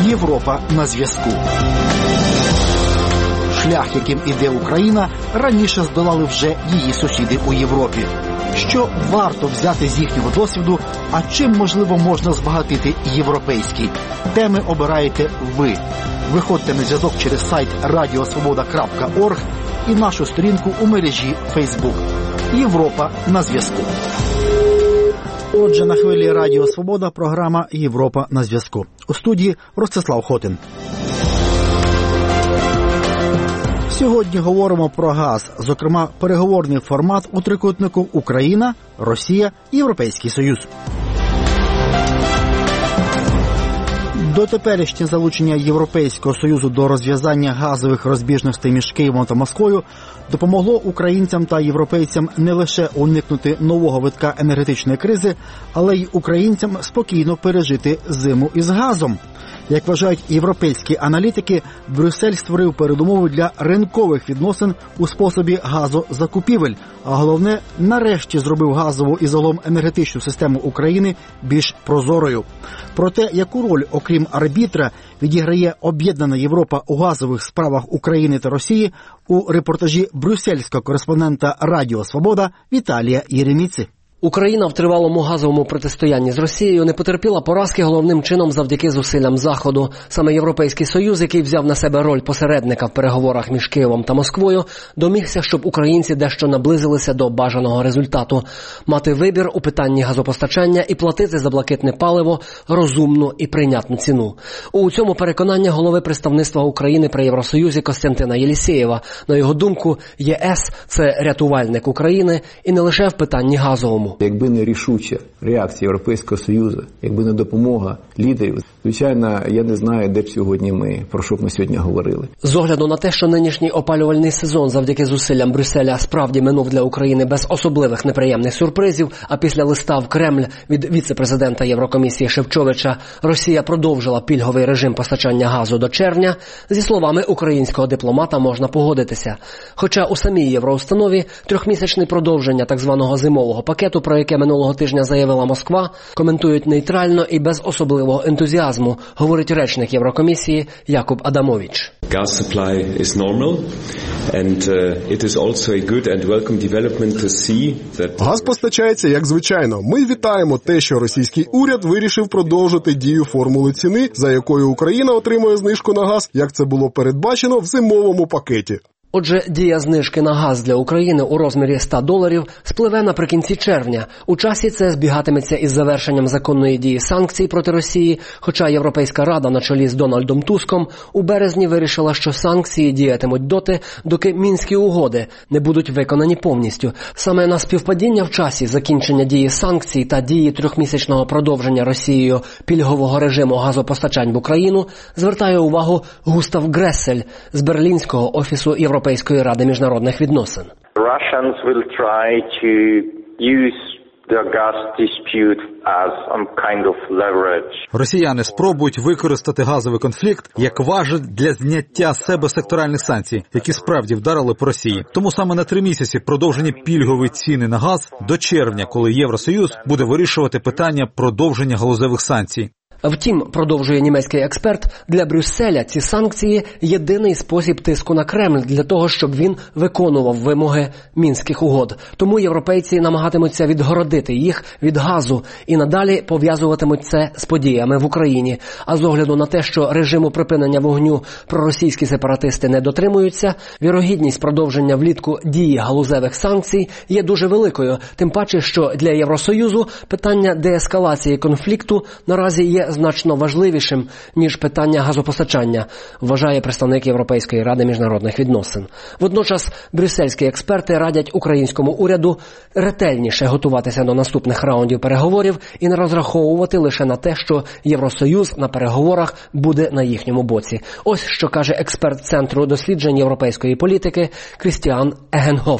Європа на зв'язку. Шлях, яким іде Україна, раніше здолали вже її сусіди у Європі. Що варто взяти з їхнього досвіду, а чим, можливо, можна збагатити європейський? Теми обираєте ви. Виходьте на зв'язок через сайт radiosvoboda.org і нашу сторінку у мережі Facebook. Європа на зв'язку. Отже, на хвилі Радіо Свобода програма «Європа на зв'язку». У студії Ростислав Хотин. Сьогодні говоримо про газ, зокрема, переговорний формат у трикутнику Україна, Росія, Європейський Союз. Дотеперішнє залучення Європейського Союзу до розв'язання газових розбіжностей між Києвом та Москвою допомогло українцям та європейцям не лише уникнути нового витка енергетичної кризи, але й українцям спокійно пережити зиму із газом. Як вважають європейські аналітики, Брюссель створив передумови для ринкових відносин у способі газозакупівель, а головне, нарешті зробив газову і загалом енергетичну систему України більш прозорою. Про те, яку роль, окрім арбітра, відіграє об'єднана Європа у газових справах України та Росії, у репортажі брюссельського кореспондента Радіо Свобода Віталія Єреміці. Україна в тривалому газовому протистоянні з Росією не потерпіла поразки головним чином завдяки зусиллям Заходу. Саме Європейський Союз, який взяв на себе роль посередника в переговорах між Києвом та Москвою, домігся, щоб українці дещо наблизилися до бажаного результату. Мати вибір у питанні газопостачання і платити за блакитне паливо розумну і прийнятну ціну. У цьому переконання голови представництва України при Євросоюзі Костянтина Єлісєєва. На його думку, ЄС – це рятувальник України і не лише в питанні газовому. Якби не рішуча реакція Європейського Союзу, якби не допомога лідерів, звичайно, я не знаю, де б сьогодні ми, про що б ми сьогодні говорили. З огляду на те, що нинішній опалювальний сезон завдяки зусиллям Брюсселя справді минув для України без особливих неприємних сюрпризів, а після листа в Кремль від віце-президента Єврокомісії Шевчовича Росія продовжила пільговий режим постачання газу до червня, зі словами українського дипломата можна погодитися. Хоча у самій євроустанові трьохмісячне продовження так званого зимового пакету, про яке минулого тижня заявила Москва, коментують нейтрально і без особливого ентузіазму, говорить речник Єврокомісії Якуб Адамович. Gas supply is normal and it is also a good and welcome development to see that Газ постачається як звичайно. Ми вітаємо те, що російський уряд вирішив продовжити дію формули ціни, за якою Україна отримує знижку на газ, як це було передбачено в зимовому пакеті. Отже, дія знижки на газ для України у розмірі $100 спливе наприкінці червня. У часі це збігатиметься із завершенням законної дії санкцій проти Росії, хоча Європейська Рада на чолі з Дональдом Туском у березні вирішила, що санкції діятимуть доти, доки Мінські угоди не будуть виконані повністю. Саме на співпадіння в часі закінчення дії санкцій та дії трьохмісячного продовження Росією пільгового режиму газопостачань в Україну звертає увагу Густав Гресель з Берлінського офісу Європейської ради міжнародних відносин. Russians will try to use the gas dispute as some kind of leverage. Росіяни спробують використати газовий конфлікт як важіль для зняття з себе секторальних санкцій, які справді вдарили по Росії. Тому саме на 3 місяці продовжені пільгові ціни на газ до червня, коли Євросоюз буде вирішувати питання продовження галузевих санкцій. Втім, продовжує німецький експерт, для Брюсселя ці санкції – єдиний спосіб тиску на Кремль для того, щоб він виконував вимоги Мінських угод. Тому європейці намагатимуться відгородити їх від газу і надалі пов'язуватимуть це з подіями в Україні. А з огляду на те, що режиму припинення вогню проросійські сепаратисти не дотримуються, вірогідність продовження влітку дії галузевих санкцій є дуже великою. Тим паче, що для Євросоюзу питання деескалації конфлікту наразі є значно важливішим, ніж питання газопостачання, вважає представник Європейської ради міжнародних відносин. Водночас, брюссельські експерти радять українському уряду ретельніше готуватися до наступних раундів переговорів і не розраховувати лише на те, що Євросоюз на переговорах буде на їхньому боці. Ось що каже експерт Центру досліджень європейської політики Крістіан Егенгофер.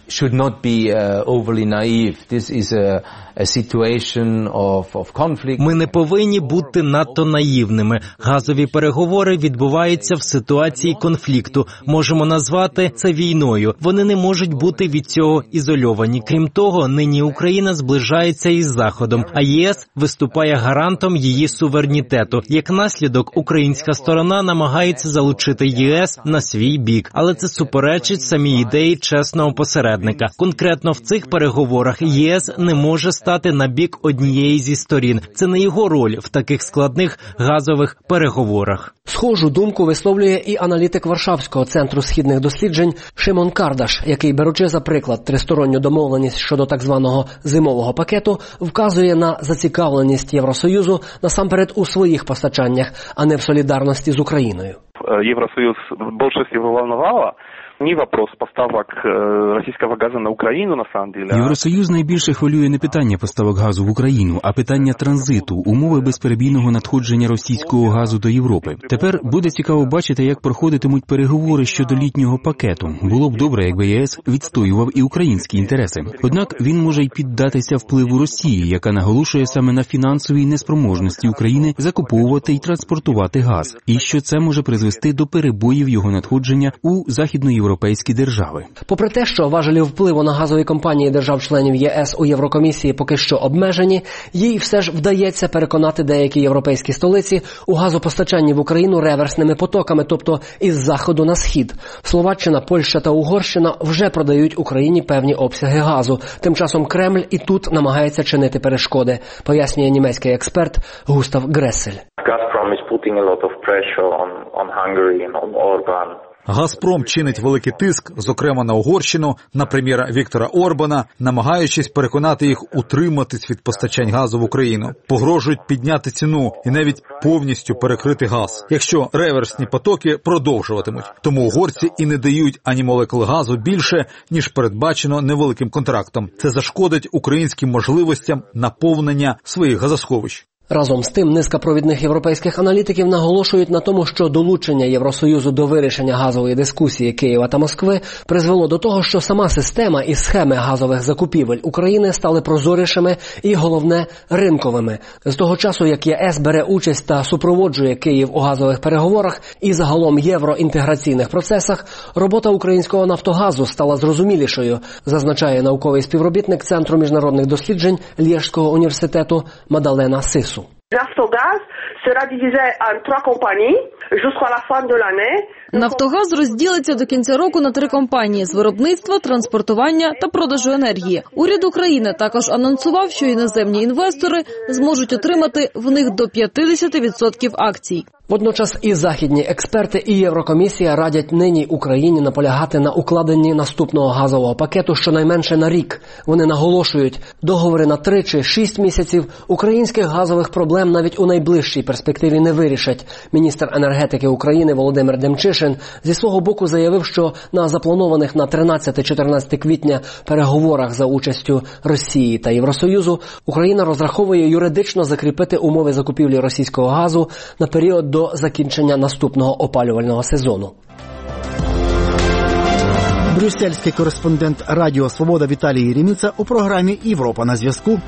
should not be overly naive. This is a situation of conflict. Ми не повинні бути надто наївними. Газові переговори відбуваються в ситуації конфлікту. Можемо назвати це війною. Вони не можуть бути від цього ізольовані. Крім того, нині Україна зближається із Заходом, а ЄС виступає гарантом її суверенітету. Як наслідок, українська сторона намагається залучити ЄС на свій бік, але це суперечить самій ідеї чесного посередника. Конкретно в цих переговорах ЄС не може стати на бік однієї зі сторін. Це не його роль в таких складних газових переговорах. Схожу думку висловлює і аналітик Варшавського центру східних досліджень Шимон Кардаш, який, беручи за приклад тристоронню домовленість щодо так званого зимового пакету, вказує на зацікавленість Євросоюзу насамперед у своїх постачаннях, а не в солідарності з Україною. Евросоюз больше всего волновало не вопрос поставок російського газу на Україну, на самом деле. Євросоюз найбільше хвилює не питання поставок газу в Україну, а питання транзиту, умови безперебійного надходження російського газу до Європи. Тепер буде цікаво бачити, як проходитимуть переговори щодо літнього пакету. Було б добре, якби ЄС відстоював і українські інтереси. Однак він може й піддатися впливу Росії, яка наголошує саме на фінансовій неспроможності України закуповувати і транспортувати газ, і що це може призвести до перебоїв його надходження у західноєвропейські держави. Попри те, що важелі впливу на газові компанії держав-членів ЄС у Єврокомісії поки що обмежені, їй все ж вдається переконати деякі європейські столиці у газопостачанні в Україну реверсними потоками, тобто із заходу на схід. Словаччина, Польща та Угорщина вже продають Україні певні обсяги газу. Тим часом Кремль і тут намагається чинити перешкоди, пояснює німецький експерт Густав Гресель. Gazprom is putting a lot of pressure on Hungary and on Orban. «Газпром» чинить великий тиск, зокрема на Угорщину, на прем'єра Віктора Орбана, намагаючись переконати їх утриматись від постачань газу в Україну. Погрожують підняти ціну і навіть повністю перекрити газ, якщо реверсні потоки продовжуватимуть. Тому угорці і не дають ані молекул газу більше, ніж передбачено невеликим контрактом. Це зашкодить українським можливостям наповнення своїх газосховищ. Разом з тим, низка провідних європейських аналітиків наголошують на тому, що долучення Євросоюзу до вирішення газової дискусії Києва та Москви призвело до того, що сама система і схеми газових закупівель України стали прозорішими і, головне, ринковими. З того часу, як ЄС бере участь та супроводжує Київ у газових переговорах і загалом євроінтеграційних процесах, робота українського «Нафтогазу» стала зрозумілішою, зазначає науковий співробітник Центру міжнародних досліджень Лєжського університету Мадалена Сису. Naftogaz sera divisé en 3 compagnies jusqu'à la fin de l'année. Нафтогаз розділиться до кінця року на 3 компанії з виробництва, транспортування та продажу енергії. Уряд України також анонсував, що іноземні інвестори зможуть отримати в них до 50% акцій. Водночас і західні експерти, і Єврокомісія радять нині Україні наполягати на укладенні наступного газового пакету щонайменше на рік. Вони наголошують, договори на 3 чи 6 місяців українських газових проблем навіть у найближчій перспективі не вирішать. Міністр енергетики України Володимир Демчишин зі свого боку заявив, що на запланованих на 13-14 квітня переговорах за участю Росії та Євросоюзу Україна розраховує юридично закріпити умови закупівлі російського газу на період до закінчення наступного опалювального сезону. Брюссельський кореспондент Радіо Свобода Віталій Єреміца у програмі «Європа на зв'язку».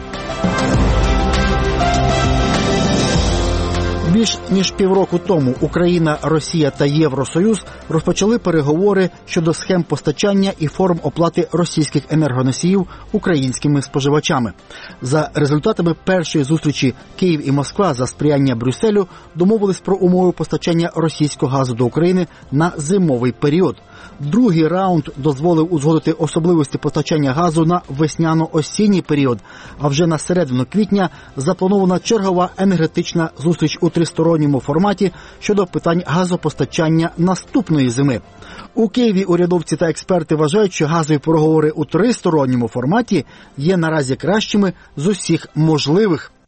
Більш ніж півроку тому Україна, Росія та Євросоюз розпочали переговори щодо схем постачання і форм оплати російських енергоносіїв українськими споживачами. За результатами першої зустрічі Київ і Москва за сприяння Брюсселю домовились про умови постачання російського газу до України на зимовий період. Другий раунд дозволив узгодити особливості постачання газу на весняно-осінній період, а вже на середину квітня запланована чергова енергетична зустріч у тристоронньому форматі щодо питань газопостачання наступної зими. У Києві урядовці та експерти вважають, що газові переговори у тристоронньому форматі є наразі кращими з усіх можливих.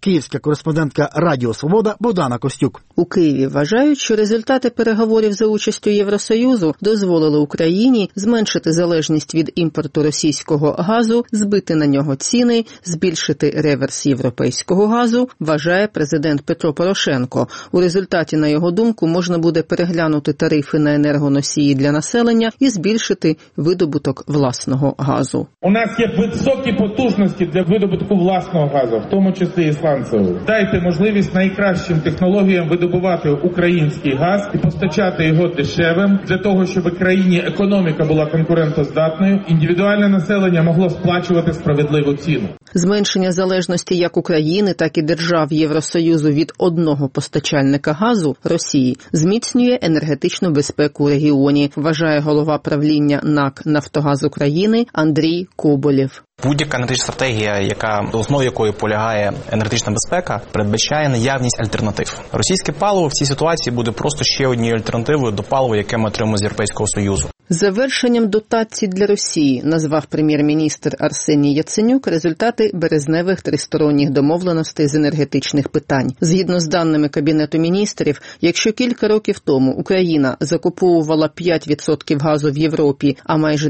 київська кореспондентка Радіо Свобода Богдана Костюк. У Києві вважають, що результати переговорів за участю Євросоюзу дозволили Україні зменшити залежність від імпорту російського газу, збити на нього ціни, збільшити реверс європейського газу, вважає президент Петро Порошенко. У результаті, на його думку, можна буде переглянути тарифи на енергоносії для населення і збільшити видобуток власного газу. У нас є високі потужності для видобутку власного газу, в тому числі і сланцевого. Дайте можливість найкращим технологіям видобувати український газ і постачати його дешевим, для того, щоб в країні економіка була конкурентоздатною, індивідуальне населення могло сплачувати справедливу ціну. Зменшення залежності як України, так і держав Євросоюзу від одного постачальника газу – Росії – зміцнює енергетичну безпеку у регіоні, вважає голова правління НАК «Нафтогаз України» Андрій Коболєв. Будь-яка енергетична стратегія, в основі якої полягає енергетична безпека, передбачає наявність альтернатив. Російське паливо в цій ситуації буде просто ще однією альтернативою до палива, яке ми отримуємо з Європейського Союзу. Завершенням дотацій для Росії назвав прем'єр-міністр Арсеній Яценюк результати березневих тристоронніх домовленостей з енергетичних питань. Згідно з даними Кабінету міністрів, якщо кілька років тому Україна закуповувала 5% газу в Європі, а майже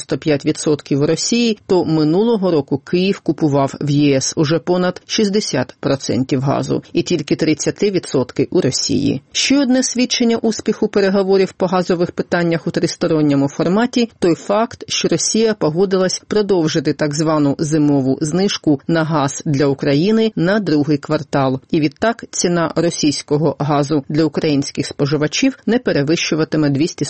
95% у Росії, то минулого року Київ купував в ЄС уже понад 60% газу і тільки 30% у Росії. Ще одне свідчення успіху переговорів по газових питаннях у тристоронньому форматі – той факт, що Росія погодилась продовжити так звану зимову знижку на газ для України на другий квартал. І відтак ціна російського газу для українських споживачів не перевищуватиме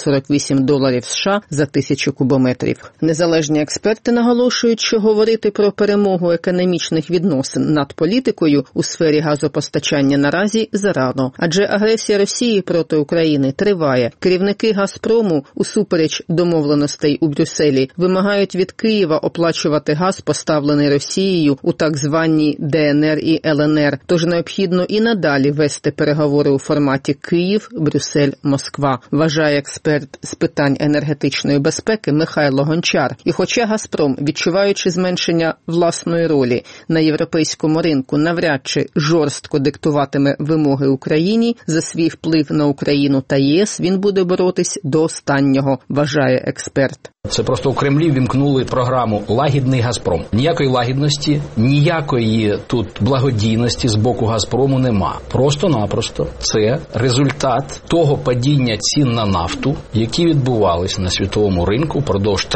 $248 США за 1000 кубометрів. Незалежні експерти наголошують, що говорити про перемогу економічних відносин над політикою у сфері газопостачання наразі зарано. Адже агресія Росії проти України триває. Керівники «Газпрому» усупереч домовленостей у Брюсселі вимагають від Києва оплачувати газ, поставлений Росією у так звані ДНР і ЛНР. Тож необхідно і надалі вести переговори у форматі Київ, Брюссель, Москва, вважає експерт з питань енергетичної безпеки Михайло Гончар. І хоча «Газпром», відчуваючи зменшення власної ролі на європейському ринку, навряд чи жорстко диктуватиме вимоги Україні, за свій вплив на Україну та ЄС він буде боротись до останнього, вважає експерт. Це просто у Кремлі вімкнули програму «Лагідний Газпром». Ніякої лагідності, ніякої тут благодійності з боку Газпрому нема. Просто-напросто це результат того падіння цін на нафту, які відбувалися на світовому ринку впродовж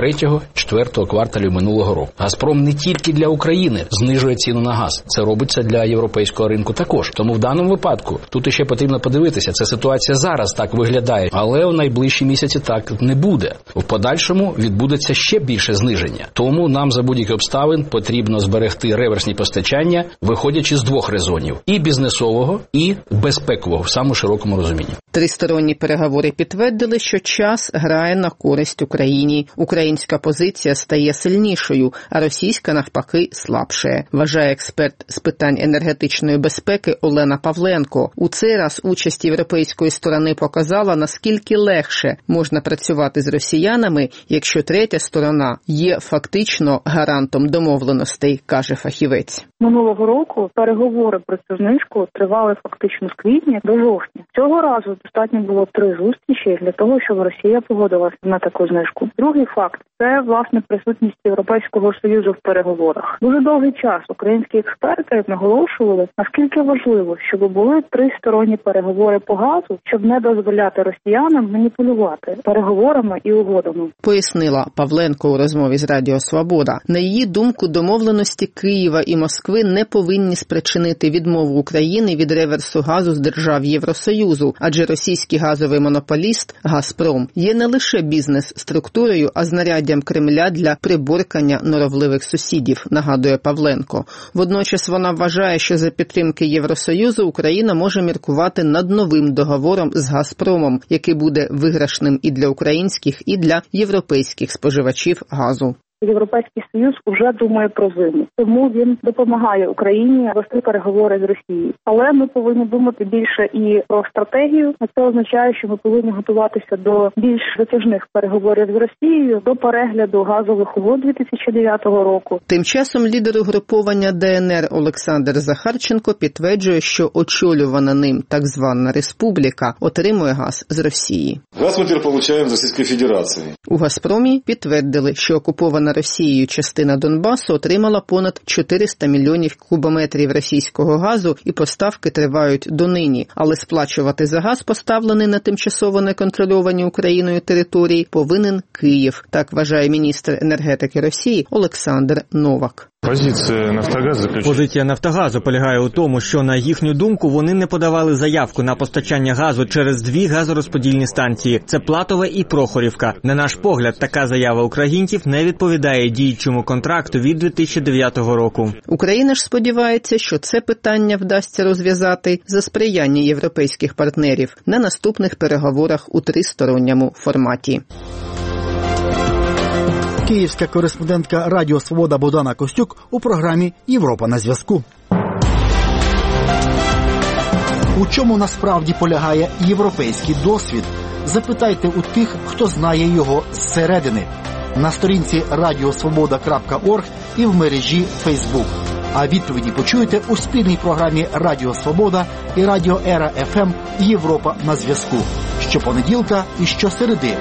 3-4 кварталів минулого року. Газпром не тільки для України знижує ціну на газ. Це робиться для європейського ринку також. Тому в даному випадку тут іще потрібно подивитися. Ця ситуація зараз так виглядає, але в найближчі місяці так не буде. В подальшому відбудеться ще більше зниження. Тому нам за будь-яких обставин потрібно зберегти реверсні постачання, виходячи з двох резонів – і бізнесового, і безпекового в самому широкому розумінні. Тристоронні переговори підтвердили, що час грає на користь Україні. Українська позиція стає сильнішою, а російська навпаки слабшає, вважає експерт з питань енергетичної безпеки Олена Павленко. У цей раз участь європейської сторони показала, наскільки легше можна працювати з росіянами, якщо третя сторона є фактично гарантом домовленостей, каже фахівець. Минулого року переговори про цю знижку тривали фактично з квітня до жовтня. Цього разу достатньо було 3 зустрічі для того, щоб Росія погодилася на таку знижку. Другий факт – це, власне, присутність Європейського Союзу в переговорах. Дуже довгий час українські експерти наголошували, наскільки важливо, щоб були тристоронні переговори по газу, щоб не дозволяти росіянам маніпулювати переговорами і угодами. Пояснила Павленко у розмові з Радіо Свобода. На її думку, домовленості Києва і Москви не повинні спричинити відмову України від реверсу газу з держав Євросоюзу, адже російський газовий монополіст «Газпром» є не лише бізнес-структурою, а знаряддям Кремля для приборкання норовливих сусідів, нагадує Павленко. Водночас вона вважає, що за підтримки Євросоюзу Україна може міркувати над новим договором з «Газпромом», який буде виграшним і для українських, і для європейських споживачів газу. Європейський Союз вже думає про зиму. Тому він допомагає Україні вести переговори з Росією. Але ми повинні думати більше і про стратегію. А це означає, що ми повинні готуватися до більш затяжних переговорів з Росією, до перегляду газових угод 2009 року. Тим часом лідер угруповання ДНР Олександр Захарченко підтверджує, що очолювана ним так звана республіка отримує газ з Росії. Газ ми тепер отримуємо з Російської Федерації. У «Газпромі» підтвердили, що окупована Росією частина Донбасу отримала понад 400 мільйонів кубометрів російського газу і поставки тривають донині. Але сплачувати за газ, поставлений на тимчасово неконтрольовані Україною території, повинен Київ. Так вважає міністр енергетики Росії Олександр Новак. Позиція «Нафтогазу» полягає у тому, що, на їхню думку, вони не подавали заявку на постачання газу через дві газорозподільні станції – це Платове і Прохорівка. На наш погляд, така заява українців не відповідає діючому контракту від 2009 року. Україна ж сподівається, що це питання вдасться розв'язати за сприяння європейських партнерів на наступних переговорах у тристоронньому форматі. Київська кореспондентка Радіо Свобода Богдана Костюк у програмі «Європа на зв'язку». У чому насправді полягає європейський досвід? Запитайте у тих, хто знає його зсередини. На сторінці radiosvoboda.org і в мережі Facebook. А відповіді почуєте у спільній програмі Радіо Свобода і Радіо Ера ФМ «Європа на зв'язку» щопонеділка і щосереди.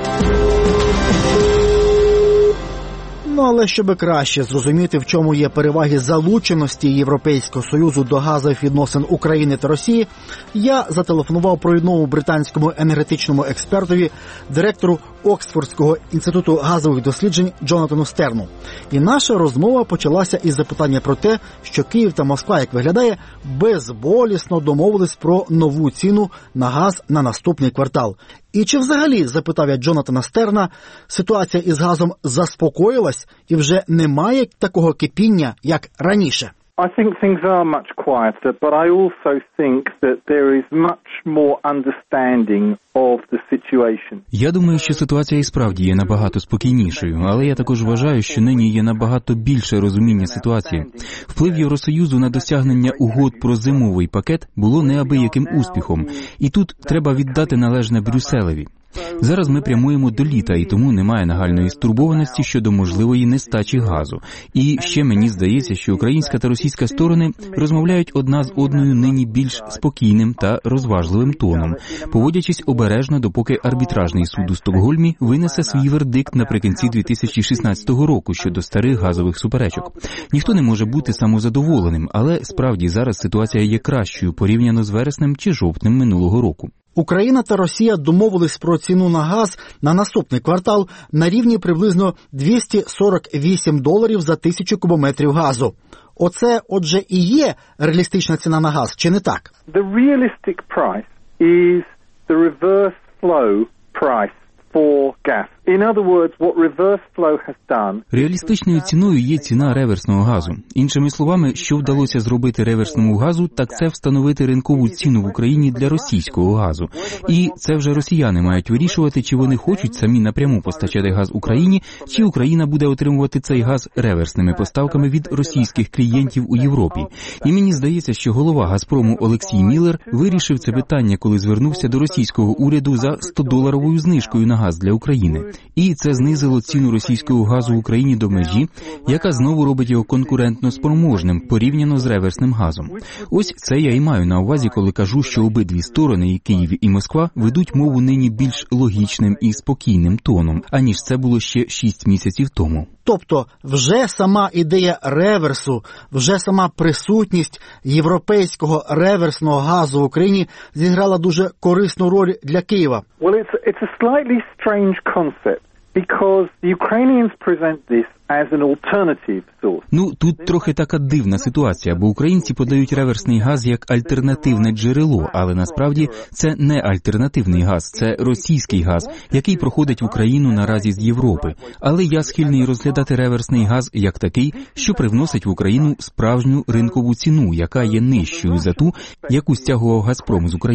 Ну, але щоб краще зрозуміти, в чому є переваги залученості Європейського Союзу до газових відносин України та Росії, я зателефонував провідному британському енергетичному експертові, директору Оксфордського інституту газових досліджень Джонатану Стерну. І наша розмова почалася із запитання про те, що Київ та Москва, як виглядає, безболісно домовились про нову ціну на газ на наступний квартал. І чи взагалі, запитав я Джонатана Стерна, ситуація із газом заспокоїлась і вже немає такого кипіння, як раніше? I think things are much quieter, but I also think that there is much more understanding of the situation. Я думаю, що ситуація і справді є набагато спокійнішою, але я також вважаю, що нині є набагато більше розуміння ситуації. Вплив Євросоюзу на досягнення угод про зимовий пакет було неабияким успіхом, і тут треба віддати належне Брюсселеві. Зараз ми прямуємо до літа, і тому немає нагальної стурбованості щодо можливої нестачі газу. І ще мені здається, що українська та російська сторони розмовляють одна з одною нині більш спокійним та розважливим тоном, поводячись обережно, допоки арбітражний суд у Стокгольмі винесе свій вердикт наприкінці 2016 року щодо старих газових суперечок. Ніхто не може бути самозадоволеним, але справді зараз ситуація є кращою порівняно з вереснем чи жовтнем минулого року. Україна та Росія домовились про ціну на газ на наступний квартал на рівні приблизно $248 за 1000 кубометрів газу. Оце, отже, і є реалістична ціна на газ, чи не так? The realistic price is the reverse flow price for gas. In other words, what reverse flow has done. Реалістичною ціною є ціна реверсного газу. Іншими словами, що вдалося зробити реверсному газу, так це встановити ринкову ціну в Україні для російського газу. І це вже росіяни мають вирішувати, чи вони хочуть самі напряму постачати газ Україні, чи Україна буде отримувати цей газ реверсними поставками від російських клієнтів у Європі. І мені здається, що голова Газпрому Олексій Міллер вирішив це питання, коли звернувся до російського уряду за $100 знижкою на газ для України. І це знизило ціну російського газу в Україні до межі, яка знову робить його конкурентно спроможним порівняно з реверсним газом. Ось це я і маю на увазі, коли кажу, що обидві сторони, і Київ і Москва, ведуть мову нині більш логічним і спокійним тоном, аніж це було ще 6 місяців тому. Тобто вже сама ідея реверсу, вже сама присутність європейського реверсного газу в Україні зіграла дуже корисну роль для Києва. Well, it's a slightly strange concept because the Ukrainians present this as an alternative source. Ну, тут трохи така дивна ситуація, бо українці подають реверсний газ як альтернативне джерело, але насправді це не альтернативний газ, це російський газ, який проходить в Україну наразі з Європи. Але я схильний розглядати реверсний газ як такий, що привносить в Україну справжню ринкову ціну, яка є нижчою за ту, яку стягував Газпром з України.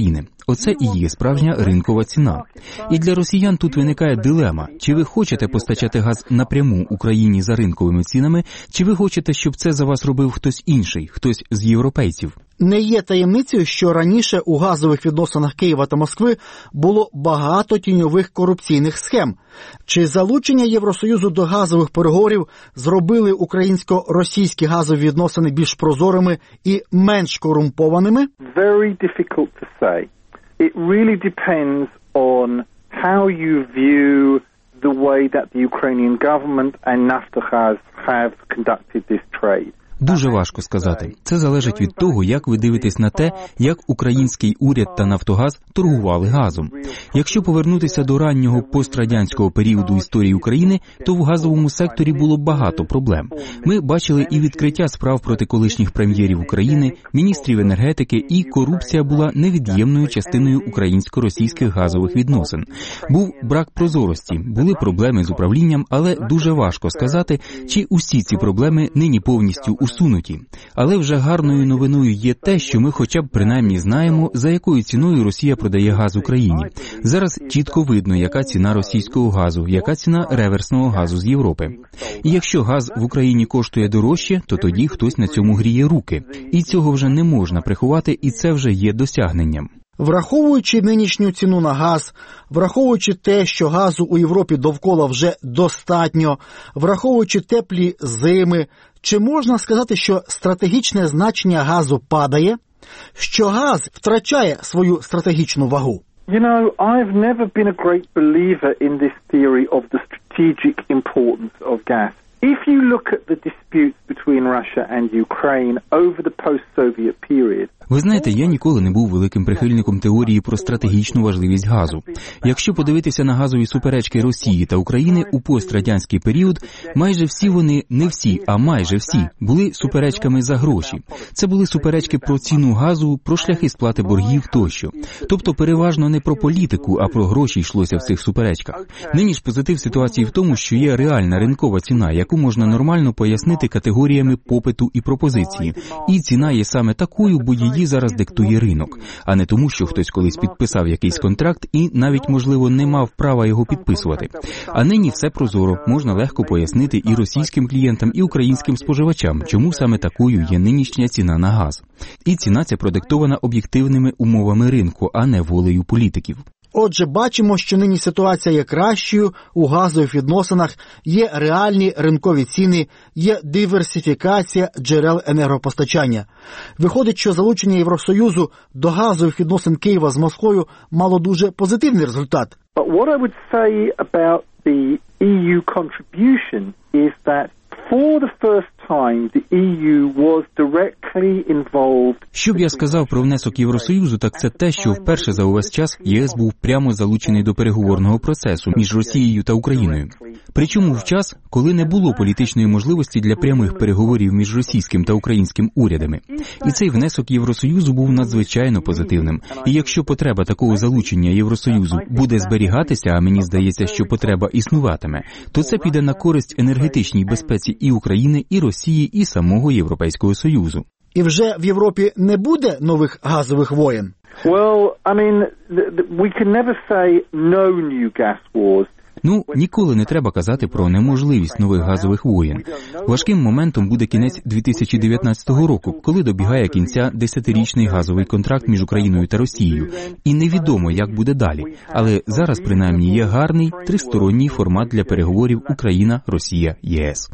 Оце і є справжня ринкова ціна. І для росіян тут виникає дилема. Чи ви хочете постачати газ напряму Україні за ринковими цінами, чи ви хочете, щоб це за вас робив хтось інший, хтось з європейців? Не є таємницею, що раніше у газових відносинах Києва та Москви було багато тіньових корупційних схем. Чи залучення Євросоюзу до газових переговорів зробили українсько-російські газові відносини більш прозорими і менш корумпованими? Very difficult to say. It really depends on how you view the way that the Ukrainian government and Naftogaz have conducted this trade. Дуже важко сказати. Це залежить від того, як ви дивитесь на те, як український уряд та Нафтогаз торгували газом. Якщо повернутися до раннього пострадянського періоду історії України, то в газовому секторі було багато проблем. Ми бачили і відкриття справ проти колишніх прем'єрів України, міністрів енергетики, і корупція була невід'ємною частиною українсько-російських газових відносин. Був брак прозорості, були проблеми з управлінням, але дуже важко сказати, чи усі ці проблеми нині повністю усунуті. Але вже гарною новиною є те, що ми хоча б принаймні знаємо, за якою ціною Росія продає газ Україні. Зараз чітко видно, яка ціна російського газу, яка ціна реверсного газу з Європи. І якщо газ в Україні коштує дорожче, то тоді хтось на цьому гріє руки. І цього вже не можна приховати, і це вже є досягненням. Враховуючи нинішню ціну на газ, враховуючи те, що газу у Європі довкола вже достатньо, враховуючи теплі зими, чи можна сказати, що стратегічне значення газу падає? Що газ втрачає свою стратегічну вагу? You know, I've never been a great believer in this theory of the strategic importance of gas. If you look at the disputes between Russia and Ukraine over the post-Soviet period, ви знаєте, я ніколи не був великим прихильником теорії про стратегічну важливість газу. Якщо подивитися на газові суперечки Росії та України у пострадянський період, майже всі вони, не всі, а майже всі, були суперечками за гроші. Це були суперечки про ціну газу, про шляхи сплати боргів тощо. Тобто переважно не про політику, а про гроші йшлося в цих суперечках. Нині ж позитив ситуації в тому, що є реальна ринкова ціна, яку можна нормально пояснити категоріями попиту і пропозиції. І ціна є саме такою, бо її зараз диктує ринок, а не тому, що хтось колись підписав якийсь контракт і навіть, можливо, не мав права його підписувати. А нині все прозоро, можна легко пояснити і російським клієнтам, і українським споживачам, чому саме такою є нинішня ціна на газ. І ціна ця продиктована об'єктивними умовами ринку, а не волею політиків. Отже, бачимо, що нині ситуація є кращою у газових відносинах, є реальні ринкові ціни, є диверсифікація джерел енергопостачання. Виходить, що залучення Євросоюзу до газових відносин Києва з Москвою мало дуже позитивний результат. But what I would say about the EU contribution is that for the first time the EU was directly involved. Що б я сказав про внесок Євросоюзу, так це те, що вперше за увесь час ЄС був прямо залучений до переговорного процесу між Росією та Україною. Причому в час, коли не було політичної можливості для прямих переговорів між російським та українським урядами. І цей внесок Євросоюзу був надзвичайно позитивним. І якщо потреба такого залучення Євросоюзу буде зберігатися, а мені здається, що потреба існуватиме, то це піде на користь енергетичній безпеці і України, і Росії, і самого Європейського Союзу. І вже в Європі не буде нових газових воєн? Well, I mean, we can never say no new gas wars. Ну, ніколи не треба казати про неможливість нових газових воєн. Важким моментом буде кінець 2019 року, коли добігає кінця 10-річний газовий контракт між Україною та Росією. І невідомо, як буде далі. Але зараз, принаймні, є гарний тристоронній формат для переговорів Україна, Росія, ЄС.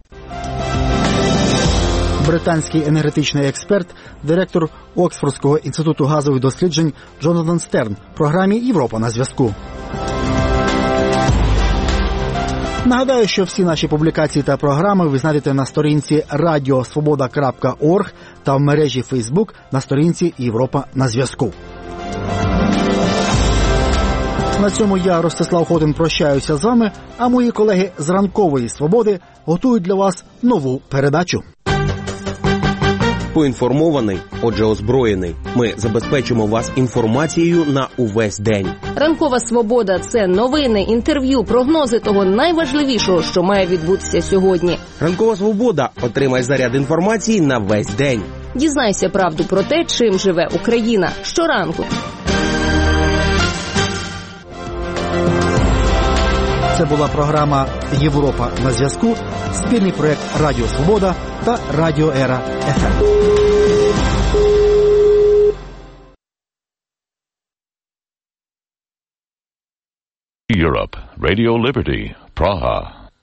Британський енергетичний експерт, директор Оксфордського інституту газових досліджень Джонатан Стерн в програмі «Європа на зв'язку». Нагадаю, що всі наші публікації та програми ви знайдете на сторінці radiosvoboda.org та в мережі Facebook на сторінці «Європа на зв'язку». На цьому я, Ростислав Ходин, прощаюся з вами, а мої колеги з «Ранкової свободи» готують для вас нову передачу. Поінформований, отже озброєний. Ми забезпечимо вас інформацією на увесь день. Ранкова свобода – це новини, інтерв'ю, прогнози того найважливішого, що має відбутися сьогодні. Ранкова свобода. Отримай заряд інформації на весь день. Дізнайся правду про те, чим живе Україна. Щоранку. Це була програма «Європа на зв'язку», спільний проєкт Радіо Свобода та Радіо Ера ФМ. Europe, Radio Liberty, Praha.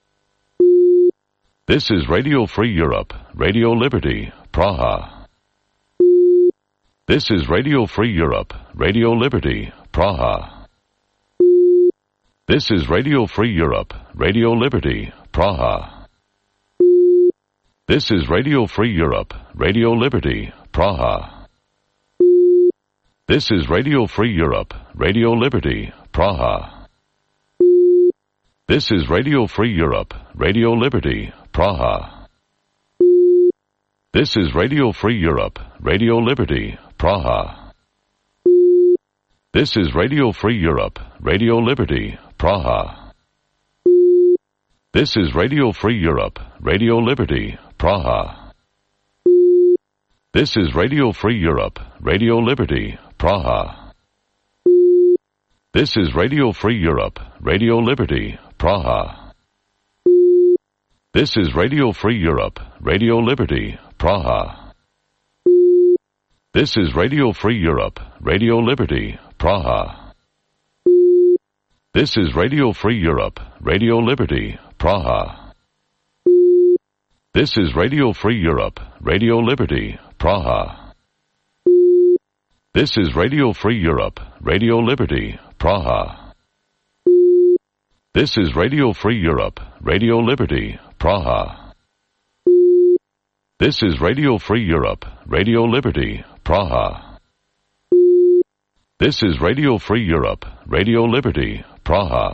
This is Radio Free Europe, Radio Liberty, Praha. This is Radio Free Europe, Radio Liberty, Praha. This is Radio Free Europe, Radio Liberty, Praha. This is Radio Free Europe, Radio Liberty, Praha. This is Radio Free Europe, Radio Liberty, Praha. This is Radio Free Europe, Radio Liberty, Praha. This is Radio Free Europe, Radio Liberty, Praha. This is Radio Free Europe, Radio Liberty, Praha. This is Radio Free Europe, Radio Liberty, Praha. This is Radio Free Europe, Radio Liberty, Praha. This is Radio Free Europe, Radio Liberty, Praha. This is Radio Free Europe, Radio Liberty, Praha. This is Radio Free Europe, Radio Liberty, Praha. This is Radio Free Europe, Radio Liberty, Praha. This is Radio Free Europe, Radio Liberty, Praha. This is Radio Free Europe, Radio Liberty, Praha. This is Radio Free Europe, Radio Liberty, Praha. This is Radio Free Europe, Radio Liberty, Praha. This is Radio Free Europe, Radio Liberty, Praha.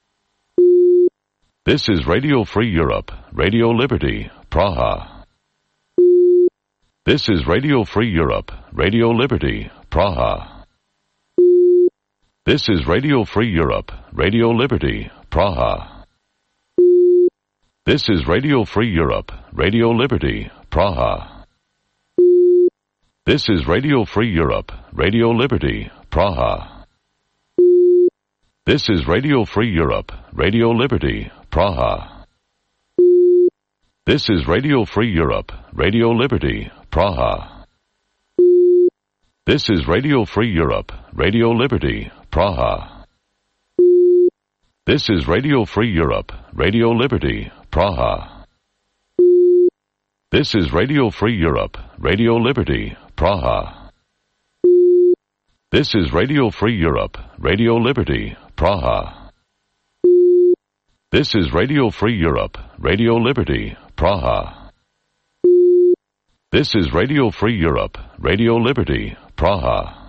This is Radio Free Europe, Radio Liberty, Praha. This is Radio Free Europe, Radio Liberty, Praha. This is Radio Free Europe, Radio Liberty, Praha. This is Radio Free Europe, Radio Liberty, Praha. This is Radio Free Europe, Radio Liberty, Praha. This is Radio Free Europe, Radio Liberty, Praha. This is Radio Free Europe, Radio Liberty, Praha. This is Radio Free Europe, Radio Liberty, Praha. This is Radio Free Europe, Radio Liberty, Praha. This is Radio Free Europe, Radio Liberty, Praha. This is Radio Free Europe, Radio Liberty, Praha. This is Radio Free Europe, Radio Liberty, Praha. This is Radio Free Europe, Radio Liberty, Praha.